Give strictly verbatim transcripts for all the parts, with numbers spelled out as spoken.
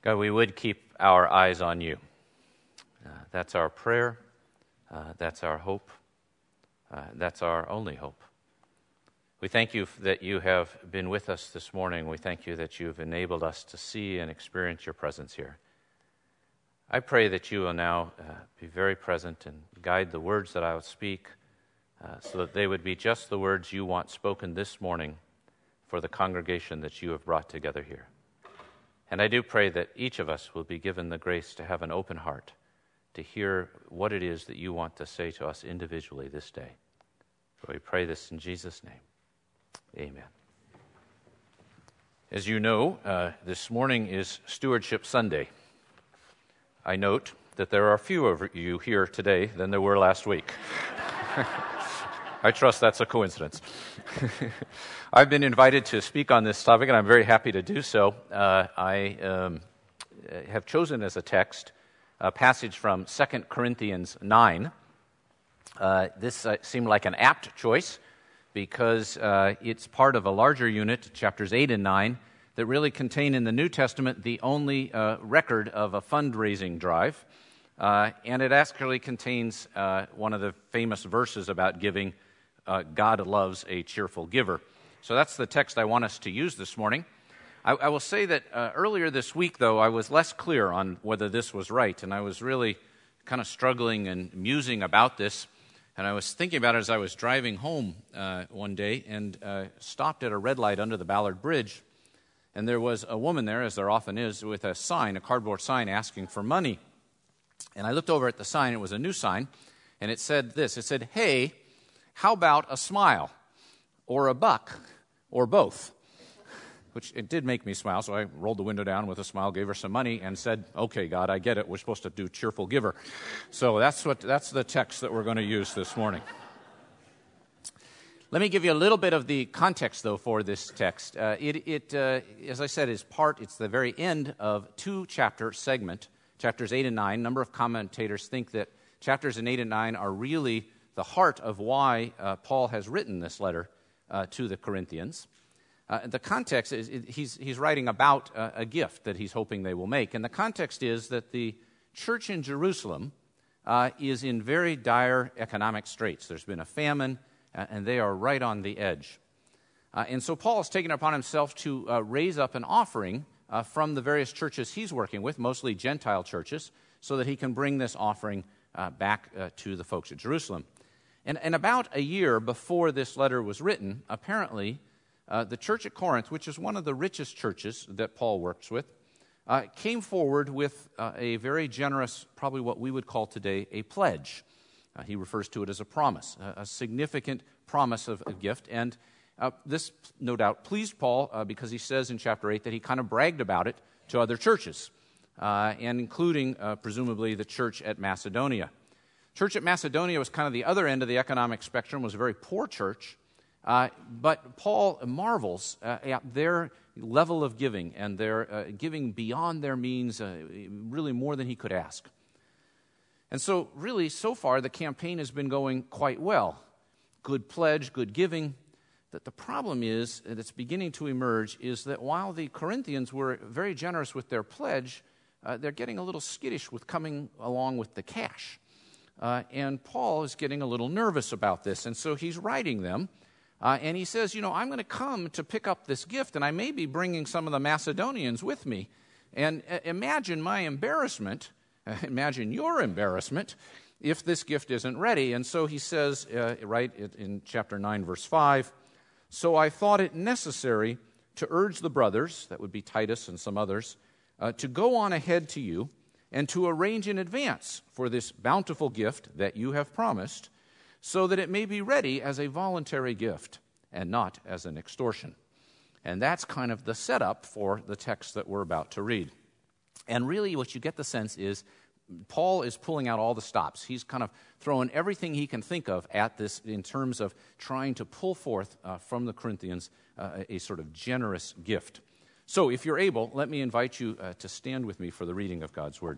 God, we would keep our eyes on you. Uh, that's our prayer. Uh, that's our hope. Uh, that's our only hope. We thank you that you have been with us this morning. We thank you that you've enabled us to see and experience your presence here. I pray that you will now uh, be very present and guide the words that I will speak uh, so that they would be just the words you want spoken this morning for the congregation that you have brought together here. And I do pray that each of us will be given the grace to have an open heart to hear what it is that you want to say to us individually this day. For we pray this in Jesus' name. Amen. As you know, uh, this morning is Stewardship Sunday. I note that there are fewer of you here today than there were last week. I trust that's a coincidence. I've been invited to speak on this topic, and I'm very happy to do so. Uh, I um, have chosen as a text a passage from Second Corinthians nine. Uh, this uh, seemed like an apt choice because uh, it's part of a larger unit, chapters eight and nine, that really contain in the New Testament the only uh, record of a fundraising drive. Uh, and it actually contains uh, one of the famous verses about giving. Uh, God loves a cheerful giver. So that's the text I want us to use this morning. I, I will say that uh, earlier this week, though, I was less clear on whether this was right, and I was really kind of struggling and musing about this. And I was thinking about it as I was driving home uh, one day and uh, stopped at a red light under the Ballard Bridge. And there was a woman there, as there often is, with a sign, a cardboard sign asking for money. And I looked over at the sign. It was a new sign, and it said this. It said, "Hey, how about a smile, or a buck, or both?" Which it did make me smile, so I rolled the window down with a smile, gave her some money, and said, "Okay, God, I get it. We're supposed to do cheerful giver." So that's what that's the text that we're going to use this morning. Let me give you a little bit of the context, though, for this text. Uh, it, it uh, as I said, is part. It's the very end of two-chapter segment, chapters eight and nine. A number of commentators think that chapters in eight and nine are really the heart of why uh, Paul has written this letter uh, to the Corinthians. Uh, the context is he's, he's writing about uh, a gift that he's hoping they will make. And the context is that the church in Jerusalem uh, is in very dire economic straits. There's been a famine, uh, and they are right on the edge. Uh, and so Paul has taken it upon himself to uh, raise up an offering uh, from the various churches he's working with, mostly Gentile churches, so that he can bring this offering uh, back uh, to the folks at Jerusalem. And, and about a year before this letter was written, apparently, uh, the church at Corinth, which is one of the richest churches that Paul works with, uh, came forward with uh, a very generous, probably what we would call today a pledge. Uh, he refers to it as a promise, a, a significant promise of a gift. And uh, this, no doubt, pleased Paul uh, because he says in chapter eight that he kind of bragged about it to other churches, uh, and including, uh, presumably, the church at Macedonia. Church at Macedonia was kind of the other end of the economic spectrum, was a very poor church, uh, but Paul marvels uh, at their level of giving and their uh, giving beyond their means, uh, really more than he could ask. And so really, so far, the campaign has been going quite well. Good pledge, good giving. That the problem is, that's beginning to emerge, is that while the Corinthians were very generous with their pledge, uh, they're getting a little skittish with coming along with the cash. Uh, and Paul is getting a little nervous about this, and so he's writing them, uh, and he says, you know, I'm going to come to pick up this gift, and I may be bringing some of the Macedonians with me. And uh, imagine my embarrassment, uh, imagine your embarrassment, if this gift isn't ready. And so he says, uh, right in chapter nine, verse five, "So I thought it necessary to urge the brothers," that would be Titus and some others, uh, "to go on ahead to you, and to arrange in advance for this bountiful gift that you have promised, so that it may be ready as a voluntary gift and not as an extortion." And that's kind of the setup for the text that we're about to read. And really what you get the sense is Paul is pulling out all the stops. He's kind of throwing everything he can think of at this in terms of trying to pull forth uh, from the Corinthians uh, a sort of generous gift. So if you're able, let me invite you uh, to stand with me for the reading of God's Word.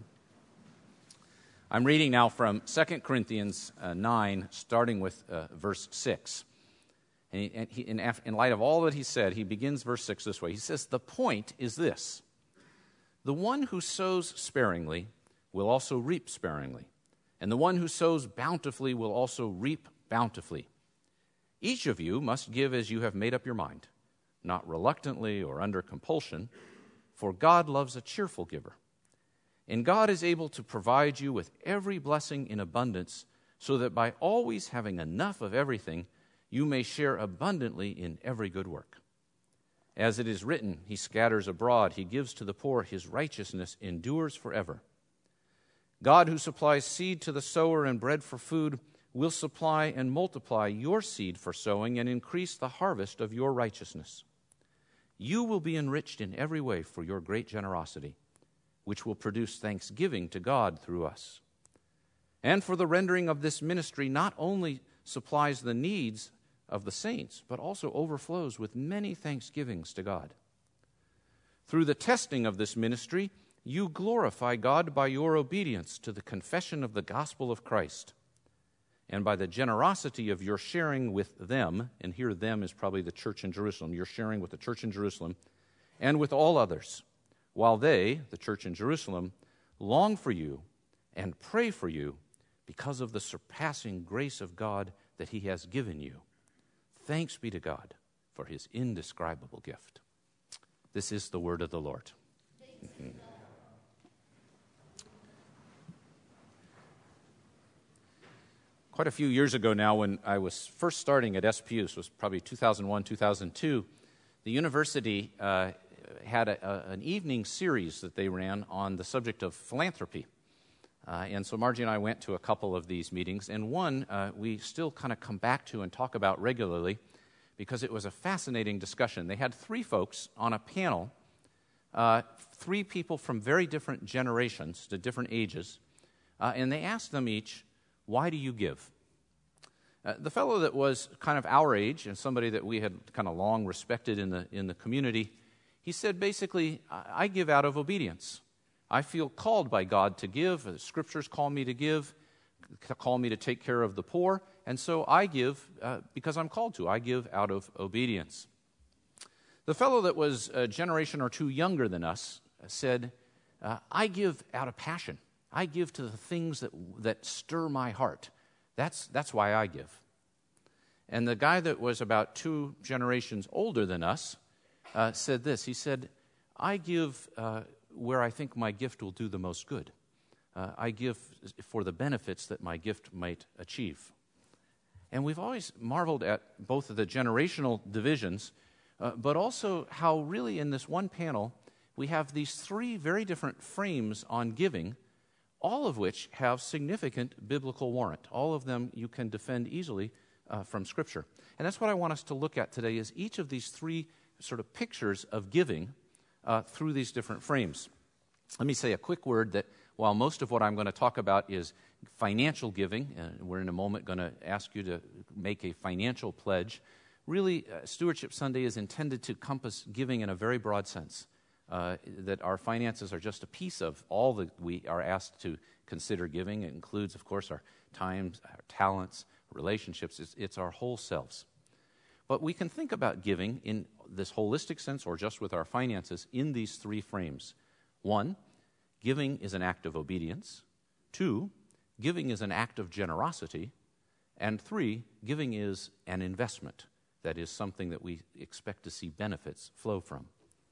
I'm reading now from Second Corinthians uh, nine, starting with uh, verse six. And, he, and he, in, in light of all that he said, he begins verse six this way. He says, "The point is this: The one who sows sparingly will also reap sparingly, and the one who sows bountifully will also reap bountifully. Each of you must give as you have made up your mind, not reluctantly or under compulsion, for God loves a cheerful giver. And God is able to provide you with every blessing in abundance, so that by always having enough of everything, you may share abundantly in every good work. As it is written, he scatters abroad, he gives to the poor, his righteousness endures forever. God, who supplies seed to the sower and bread for food, will supply and multiply your seed for sowing and increase the harvest of your righteousness. You will be enriched in every way for your great generosity, which will produce thanksgiving to God through us. And for the rendering of this ministry not only supplies the needs of the saints, but also overflows with many thanksgivings to God. Through the testing of this ministry, you glorify God by your obedience to the confession of the gospel of Christ, and by the generosity of your sharing with them, and here them is probably the church in Jerusalem, you're sharing with the church in Jerusalem, and with all others, while they, the church in Jerusalem, long for you and pray for you because of the surpassing grace of God that he has given you. Thanks be to God for his indescribable gift. This is the word of the Lord. Mm-hmm. Quite a few years ago now, when I was first starting at S P U, this was probably two thousand one, two thousand two, the university uh, had a, a, an evening series that they ran on the subject of philanthropy. Uh, and so Margie and I went to a couple of these meetings, and one uh, we still kind of come back to and talk about regularly because it was a fascinating discussion. They had three folks on a panel, uh, three people from very different generations, to different ages, uh, and they asked them each, why do you give? Uh, the fellow that was kind of our age and somebody that we had kind of long respected in the in the community, he said basically, I, I give out of obedience. I feel called by God to give. The scriptures call me to give, call me to take care of the poor, and so I give uh, because I'm called to. I give out of obedience. The fellow that was a generation or two younger than us said, uh, I give out of passion. I give to the things that that stir my heart. That's that's why I give. And the guy that was about two generations older than us uh, said this. He said, I give uh, where I think my gift will do the most good. Uh, I give for the benefits that my gift might achieve. And we've always marveled at both of the generational divisions, uh, but also how really in this one panel we have these three very different frames on giving, all of which have significant biblical warrant. All of them you can defend easily uh, from Scripture. And that's what I want us to look at today, is each of these three sort of pictures of giving uh, through these different frames. Let me say a quick word that while most of what I'm going to talk about is financial giving, and we're in a moment going to ask you to make a financial pledge, really uh, Stewardship Sunday is intended to compass giving in a very broad sense. Uh, that our finances are just a piece of all that we are asked to consider giving. It includes, of course, our time, our talents, relationships. It's, it's our whole selves. But we can think about giving in this holistic sense or just with our finances in these three frames. One, giving is an act of obedience. Two, giving is an act of generosity. And three, giving is an investment. That is something that we expect to see benefits flow from.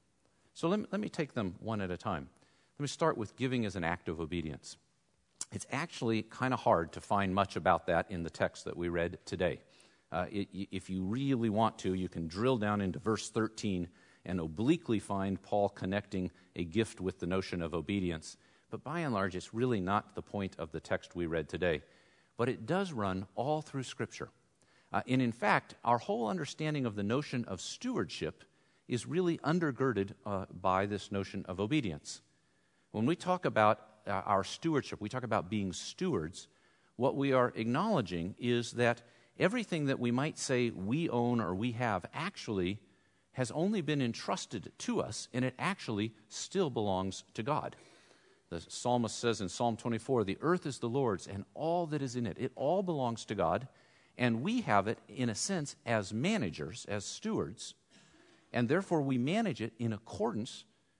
So let me, let me take them one at a time. Let me start with giving as an act of obedience. It's actually kind of hard to find much about that in the text that we read today. Uh, it, if you really want to, you can drill down into verse thirteen and obliquely find Paul connecting a gift with the notion of obedience. But by and large, it's really not the point of the text we read today. But it does run all through Scripture. Uh, and in fact, our whole understanding of the notion of stewardship is really undergirded uh, by this notion of obedience. When we talk about uh, our stewardship, we talk about being stewards, what we are acknowledging is that everything that we might say we own or we have actually has only been entrusted to us, and it actually still belongs to God. The psalmist says in Psalm twenty-four, the earth is the Lord's and all that is in it. It all belongs to God, and we have it, in a sense, as managers, as stewards, and therefore we manage it in accordance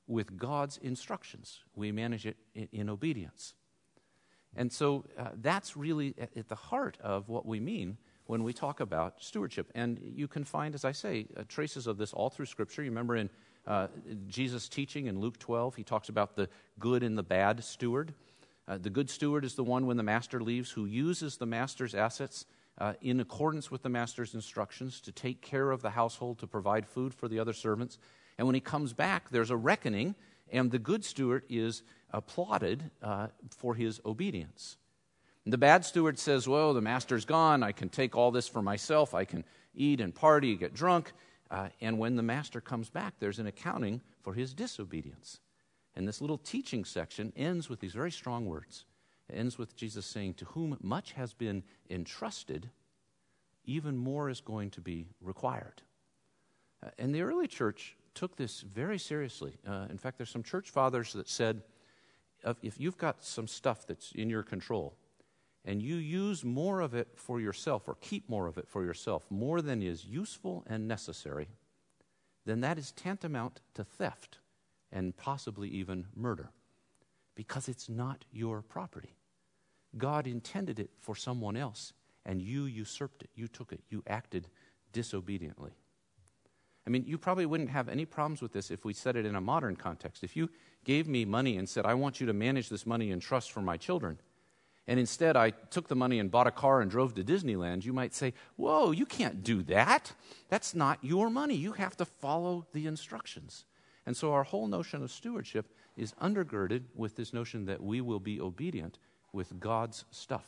with God's instructions. We manage it in, in obedience. And so uh, that's really at, at the heart of what we mean when we talk about stewardship. And you can find, as I say, uh, traces of this all through Scripture. You remember in uh, Jesus' teaching in Luke twelve, he talks about the good and the bad steward. Uh, the good steward is the one when the master leaves who uses the master's assets uh, in accordance with the master's instructions to take care of the household, to provide food for the other servants. And when he comes back, there's a reckoning, and the good steward is applauded uh, for his obedience. And the bad steward says, well, the master's gone. I can take all this for myself. I can eat and party, get drunk. Uh, and when the master comes back, there's an accounting for his disobedience. And this little teaching section ends with these very strong words. It ends with Jesus saying, to whom much has been entrusted, even more is going to be required. Uh, and the early church took this very seriously. Uh, in fact, there's some church fathers that said, if you've got some stuff that's in your control, and you use more of it for yourself, or keep more of it for yourself, more than is useful and necessary, then that is tantamount to theft and possibly even murder, because it's not your property. God intended it for someone else, and you usurped it. You took it. You acted disobediently. I mean, you probably wouldn't have any problems with this if we said it in a modern context. If you gave me money and said, I want you to manage this money in trust for my children, and instead I took the money and bought a car and drove to Disneyland, you might say, whoa, you can't do that. That's not your money. You have to follow the instructions. And so our whole notion of stewardship is undergirded with this notion that we will be obedient with God's stuff.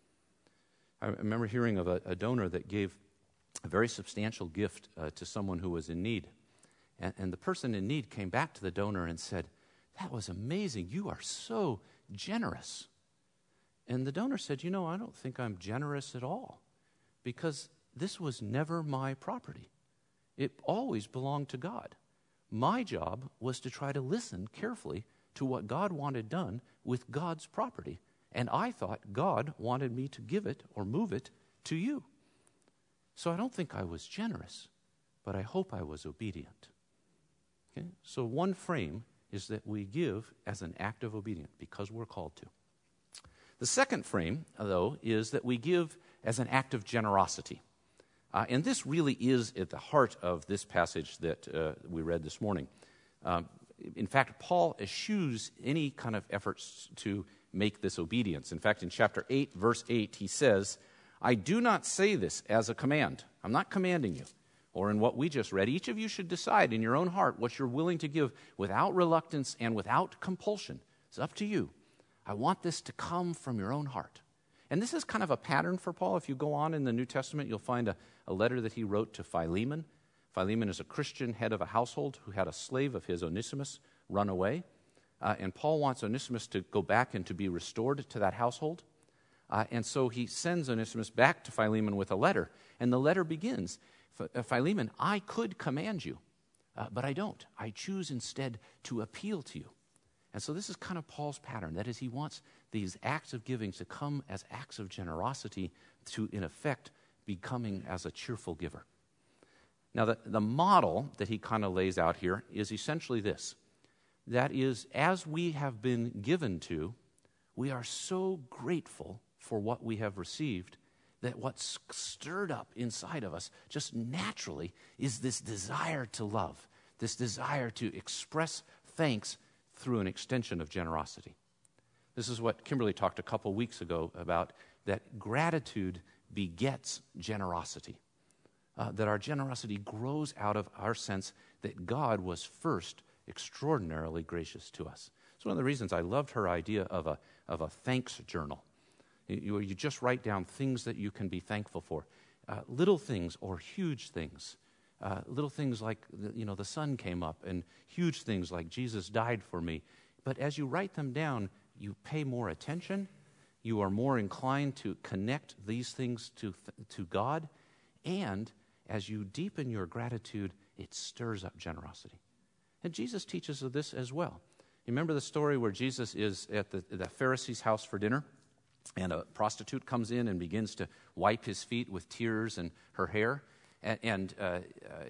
I remember hearing of a, a donor that gave a very substantial gift uh, to someone who was in need. And, and the person in need came back to the donor and said, that was amazing. You are so generous. And the donor said, you know, I don't think I'm generous at all, because this was never my property. It always belonged to God. My job was to try to listen carefully to what God wanted done with God's property. And I thought God wanted me to give it or move it to you. So I don't think I was generous, but I hope I was obedient. Okay? So one frame is that we give as an act of obedience because we're called to. The second frame, though, is that we give as an act of generosity. Uh, and this really is at the heart of this passage that uh, we read this morning. Um, in fact, Paul eschews any kind of efforts to make this obedience. In fact, in chapter eight, verse eight, he says, I do not say this as a command. I'm not commanding you. Or in what we just read, each of you should decide in your own heart what you're willing to give without reluctance and without compulsion. It's up to you. I want this to come from your own heart. And this is kind of a pattern for Paul. If you go on in the New Testament, you'll find a, a letter that he wrote to Philemon. Philemon is a Christian head of a household who had a slave of his, Onesimus, run away. Uh, and Paul wants Onesimus to go back and to be restored to that household. Uh, and so he sends Onesimus back to Philemon with a letter. And the letter begins, Philemon, I could command you, uh, but I don't. I choose instead to appeal to you. And so this is kind of Paul's pattern. That is, he wants these acts of giving to come as acts of generosity to, in effect, becoming as a cheerful giver. Now, the, the model that he kind of lays out here is essentially this. That is, as we have been given to, we are so grateful for what we have received that what's stirred up inside of us just naturally is this desire to love, this desire to express thanks through an extension of generosity. This is what Kimberly talked a couple weeks ago about, that gratitude begets generosity, uh, that our generosity grows out of our sense that God was first extraordinarily gracious to us. It's one of the reasons I loved her idea of a, of a thanks journal. You, you just write down things that you can be thankful for, uh, little things or huge things. Uh, little things like, the, you know, the sun came up, and huge things like Jesus died for me. But as you write them down, you pay more attention. You are more inclined to connect these things to, to God. And as you deepen your gratitude, it stirs up generosity. And Jesus teaches of this as well. You remember the story where Jesus is at the, the Pharisee's house for dinner, and a prostitute comes in and begins to wipe his feet with tears and her hair. And, and uh, uh,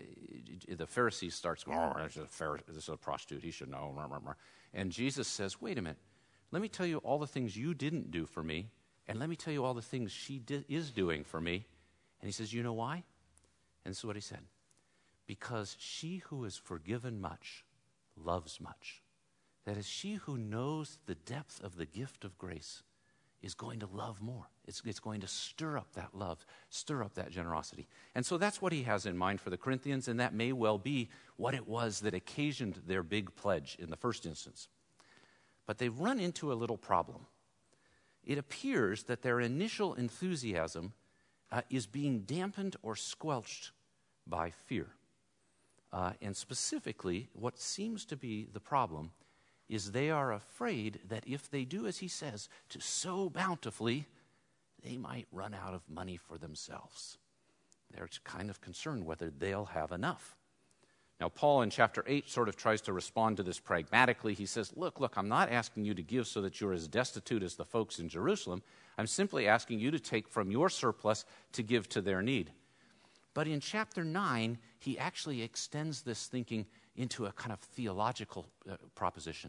the Pharisee starts going, oh, this is, a Pharisee, this is a prostitute, he should know. And Jesus says, wait a minute, let me tell you all the things you didn't do for me, and let me tell you all the things she di- is doing for me. And he says, you know why? And this is what he said. Because she who is forgiven much loves much. That is, she who knows the depth of the gift of grace is going to love more. It's, it's going to stir up that love, stir up that generosity. And so that's what he has in mind for the Corinthians, and that may well be what it was that occasioned their big pledge in the first instance. But they've run into a little problem. It appears that their initial enthusiasm uh, is being dampened or squelched by fear. Uh, and specifically, what seems to be the problem is they are afraid that if they do as he says, to sow bountifully, they might run out of money for themselves. They're kind of concerned whether they'll have enough. Now, Paul in chapter eight sort of tries to respond to this pragmatically. He says, look, look, I'm not asking you to give so that you're as destitute as the folks in Jerusalem. I'm simply asking you to take from your surplus to give to their need. But in chapter nine, he actually extends this thinking into a kind of theological uh, proposition.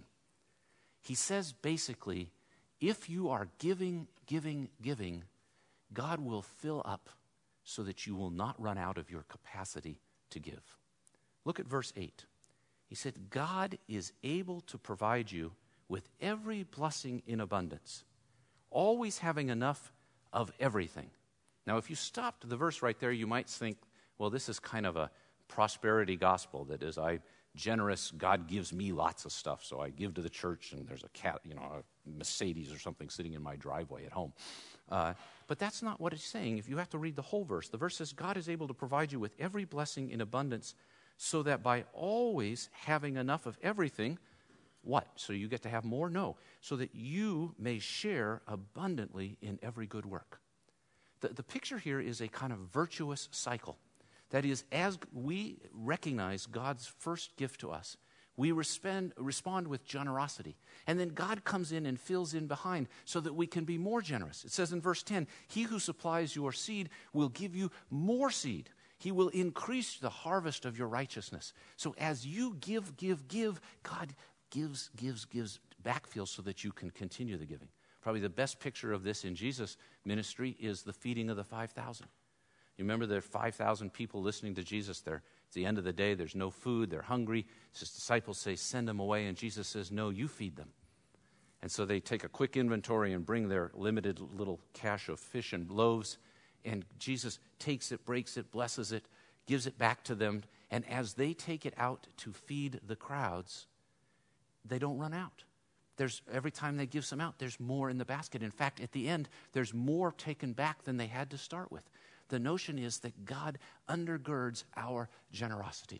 He says basically, if you are giving, giving, giving, God will fill up so that you will not run out of your capacity to give. Look at verse eight. He said, God is able to provide you with every blessing in abundance, always having enough of everything. Now, if you stopped the verse right there, you might think, well, this is kind of a prosperity gospel, that as I generous, God gives me lots of stuff, so I give to the church, and there's a cat, you know, a Mercedes or something sitting in my driveway at home. Uh, but that's not what it's saying. If you have to read the whole verse, the verse says, God is able to provide you with every blessing in abundance, so that by always having enough of everything, what? So you get to have more? No. So that you may share abundantly in every good work. The, the picture here is a kind of virtuous cycle. That is, as we recognize God's first gift to us, we respond, respond with generosity. And then God comes in and fills in behind so that we can be more generous. It says in verse ten, he who supplies your seed will give you more seed. He will increase the harvest of your righteousness. So as you give, give, give, God gives, gives, gives backfill so that you can continue the giving. Probably the best picture of this in Jesus' ministry is the feeding of the five thousand. You remember there are five thousand people listening to Jesus there. It's the end of the day. There's no food. They're hungry. His disciples say, send them away. And Jesus says, no, you feed them. And so they take a quick inventory and bring their limited little cache of fish and loaves. And Jesus takes it, breaks it, blesses it, gives it back to them. And as they take it out to feed the crowds, they don't run out. There's, every time they give some out, there's more in the basket. In fact, at the end, there's more taken back than they had to start with. The notion is that God undergirds our generosity.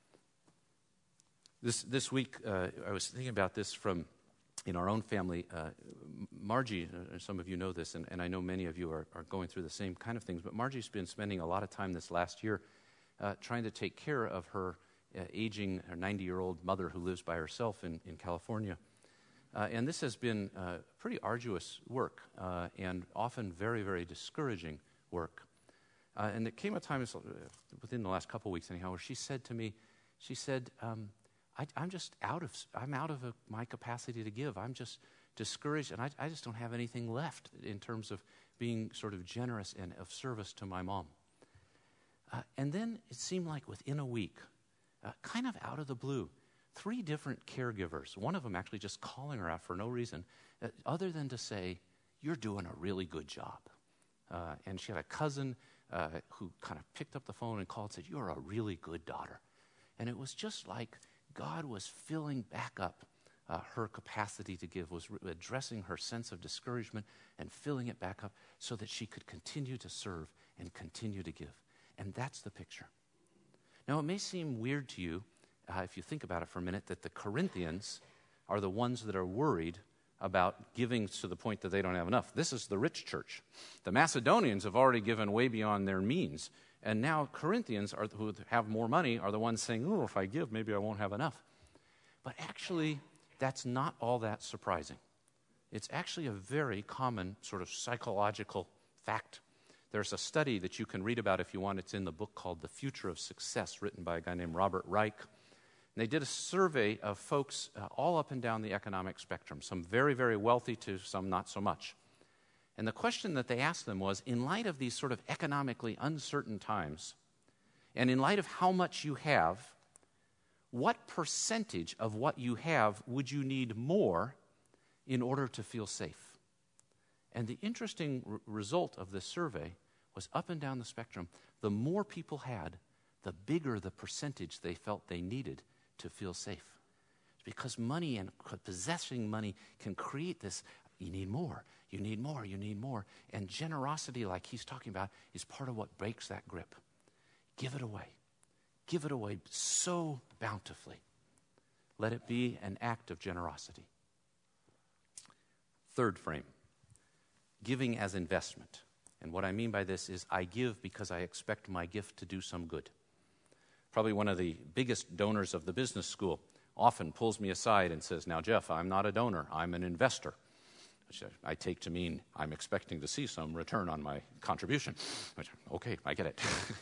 This this week, uh, I was thinking about this from in our own family. Uh, Margie, uh, some of you know this, and, and I know many of you are, are going through the same kind of things, but Margie's been spending a lot of time this last year uh, trying to take care of her uh, aging, her ninety-year-old mother who lives by herself in, in California. Uh, and this has been uh, pretty arduous work uh, and often very, very discouraging work. Uh, and there came a time within the last couple of weeks, anyhow, where she said to me, she said, um, I, I'm just out of, I'm out of a, my capacity to give. I'm just discouraged, and I, I just don't have anything left in terms of being sort of generous and of service to my mom. Uh, and then it seemed like within a week, uh, kind of out of the blue, three different caregivers, one of them actually just calling her out for no reason, uh, other than to say, you're doing a really good job. Uh, and she had a cousin uh, who kind of picked up the phone and called and said, you're a really good daughter. And it was just like God was filling back up uh, her capacity to give, was re- addressing her sense of discouragement and filling it back up so that she could continue to serve and continue to give. And that's the picture. Now, it may seem weird to you, uh, if you think about it for a minute, that the Corinthians are the ones that are worried about giving to the point that they don't have enough. This is the rich church. The Macedonians have already given way beyond their means. And now Corinthians, are, who have more money, are the ones saying, oh, if I give, maybe I won't have enough. But actually, that's not all that surprising. It's actually a very common sort of psychological fact There's a study that you can read about if you want. It's in the book called The Future of Success, written by a guy named Robert Reich. And they did a survey of folks uh, all up and down the economic spectrum, some very, very wealthy to some not so much. And the question that they asked them was, in light of these sort of economically uncertain times, and in light of how much you have, what percentage of what you have would you need more in order to feel safe? And the interesting r- result of this survey was up and down the spectrum. The more people had, the bigger the percentage they felt they needed to feel safe. It's because money and possessing money can create this, you need more, you need more, you need more. And generosity, like he's talking about, is part of what breaks that grip. Give it away. Give it away so bountifully. Let it be an act of generosity. Third frame, giving as investment. And what I mean by this is I give because I expect my gift to do some good. Probably one of the biggest donors of the business school often pulls me aside and says, now, Jeff, I'm not a donor, I'm an investor. Which I take to mean I'm expecting to see some return on my contribution. Which, okay, I get it.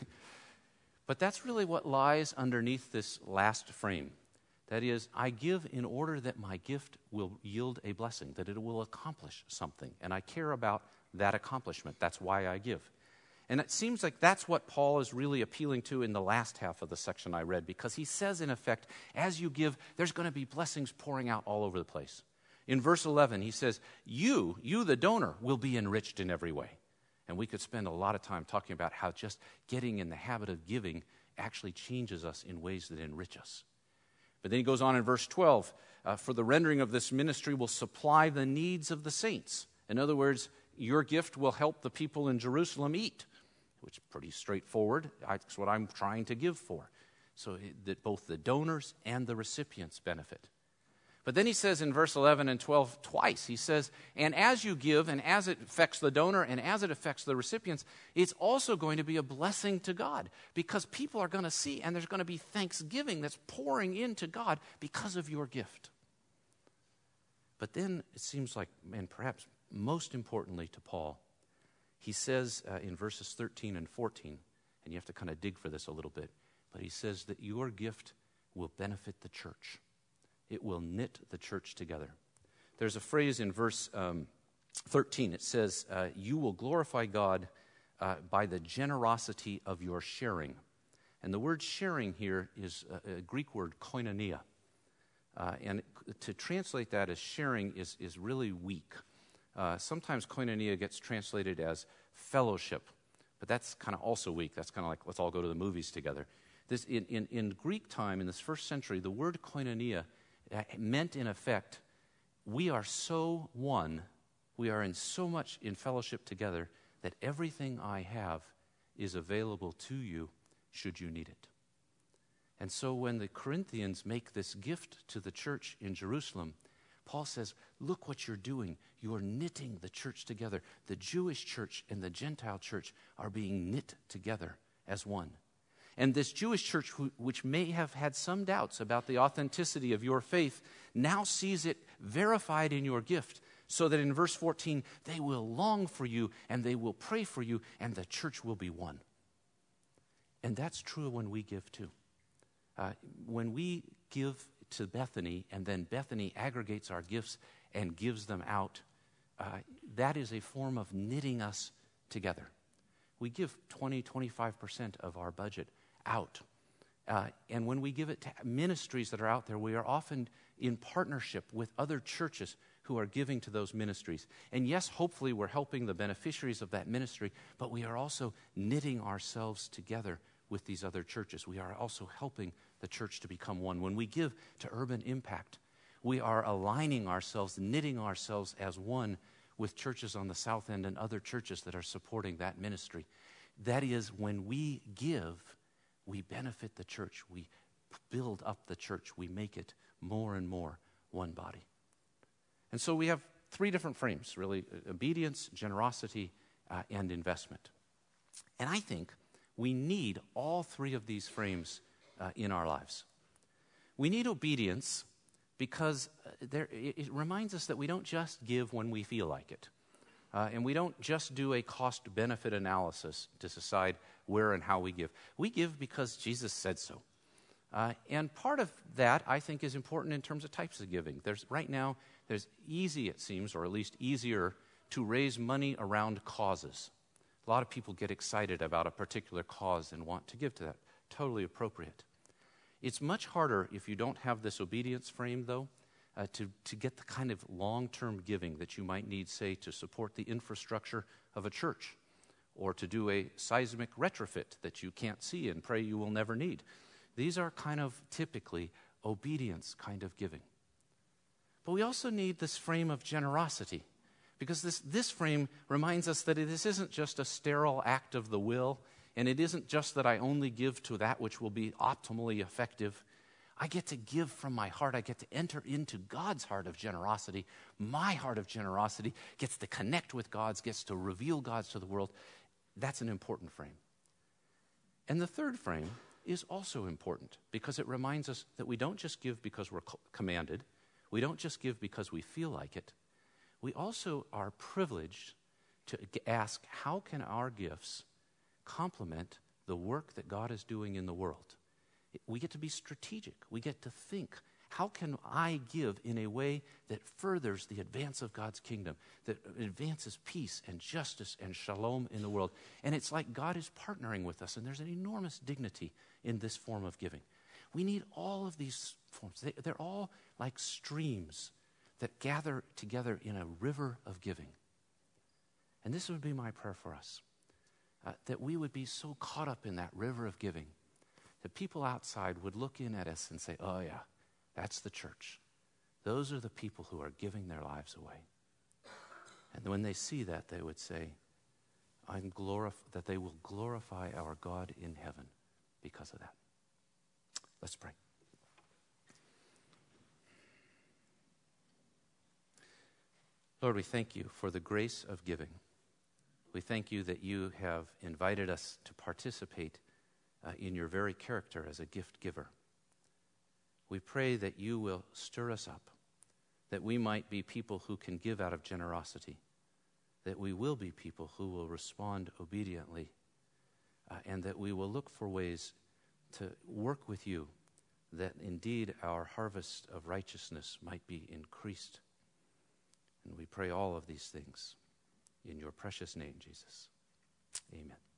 But that's really what lies underneath this last frame. That is, I give in order that my gift will yield a blessing, that it will accomplish something. And I care about that accomplishment. That's why I give. And it seems like that's what Paul is really appealing to in the last half of the section I read, because he says, in effect, as you give, there's going to be blessings pouring out all over the place. In verse eleven, he says, you, you the donor, will be enriched in every way. And we could spend a lot of time talking about how just getting in the habit of giving actually changes us in ways that enrich us. But then he goes on in verse twelve, uh, for the rendering of this ministry will supply the needs of the saints. In other words, your gift will help the people in Jerusalem eat, which is pretty straightforward. That's what I'm trying to give for, so that both the donors and the recipients benefit. But then he says in verse eleven and twelve twice, he says, and as you give, and as it affects the donor, and as it affects the recipients, it's also going to be a blessing to God, because people are going to see, and there's going to be thanksgiving that's pouring into God because of your gift. But then it seems like, and perhaps most importantly to Paul, he says uh, in verses thirteen and fourteen, and you have to kind of dig for this a little bit, but he says that your gift will benefit the church. It will knit the church together. There's a phrase in verse um, thirteen. It says, uh, you will glorify God uh, by the generosity of your sharing. And the word sharing here is a, a Greek word, koinonia. Uh, and to translate that as sharing is, is really weak. Uh, sometimes koinonia gets translated as fellowship, but that's kind of also weak. That's kind of like, let's all go to the movies together. This, in, in, in Greek time, in this first century, the word koinonia meant, in effect, we are so one, we are in so much in fellowship together that everything I have is available to you should you need it. And so when the Corinthians make this gift to the church in Jerusalem, Paul says, look what you're doing. You're knitting the church together. The Jewish church and the Gentile church are being knit together as one. And this Jewish church, which may have had some doubts about the authenticity of your faith, now sees it verified in your gift, so that in verse fourteen, they will long for you, and they will pray for you, and the church will be one. And that's true when we give too. Uh, when we give to Bethany, and then Bethany aggregates our gifts and gives them out, uh, that is a form of knitting us together. We give twenty, twenty-five percent of our budget out. Uh, and when we give it to ministries that are out there, we are often in partnership with other churches who are giving to those ministries. And yes, hopefully we're helping the beneficiaries of that ministry, but we are also knitting ourselves together with these other churches. We are also helping the church to become one. When we give to Urban Impact, we are aligning ourselves, knitting ourselves as one with churches on the South End and other churches that are supporting that ministry. That is, when we give, we benefit the church. We build up the church. We make it more and more one body. And so we have three different frames, really: obedience, generosity, uh, and investment. And I think we need all three of these frames uh, in our lives. We need obedience because uh, there, it, it reminds us that we don't just give when we feel like it. Uh, and we don't just do a cost-benefit analysis to decide where and how we give. We give because Jesus said so. Uh, and part of that, I think, is important in terms of types of giving. There's right now, there's easy, it seems, or at least easier, to raise money around causes. A lot of people get excited about a particular cause and want to give to that. Totally appropriate. It's much harder if you don't have this obedience frame, though, uh, to, to get the kind of long-term giving that you might need, say, to support the infrastructure of a church, or to do a seismic retrofit that you can't see and pray you will never need. These are kind of typically obedience kind of giving. But we also need this frame of generosity, because this, this frame reminds us that this isn't just a sterile act of the will, and it isn't just that I only give to that which will be optimally effective. I get to give from my heart. I get to enter into God's heart of generosity. My heart of generosity gets to connect with God's, gets to reveal God's to the world. That's an important frame. And the third frame is also important because it reminds us that we don't just give because we're commanded. We don't just give because we feel like it. We also are privileged to ask, how can our gifts complement the work that God is doing in the world? We get to be strategic. We get to think, how can I give in a way that furthers the advance of God's kingdom, that advances peace and justice and shalom in the world? And it's like God is partnering with us, and there's an enormous dignity in this form of giving. We need all of these forms. They, they're all like streams that gather together in a river of giving. And this would be my prayer for us, uh, that we would be so caught up in that river of giving that people outside would look in at us and say, oh yeah, that's the church. Those are the people who are giving their lives away. And when they see that, they would say, I'm glorif- that they will glorify our God in heaven because of that. Let's pray. Lord, we thank you for the grace of giving. We thank you that you have invited us to participate uh, in your very character as a gift giver. We pray that you will stir us up, that we might be people who can give out of generosity, that we will be people who will respond obediently, uh, and that we will look for ways to work with you, that indeed our harvest of righteousness might be increased. And we pray all of these things in your precious name, Jesus. Amen.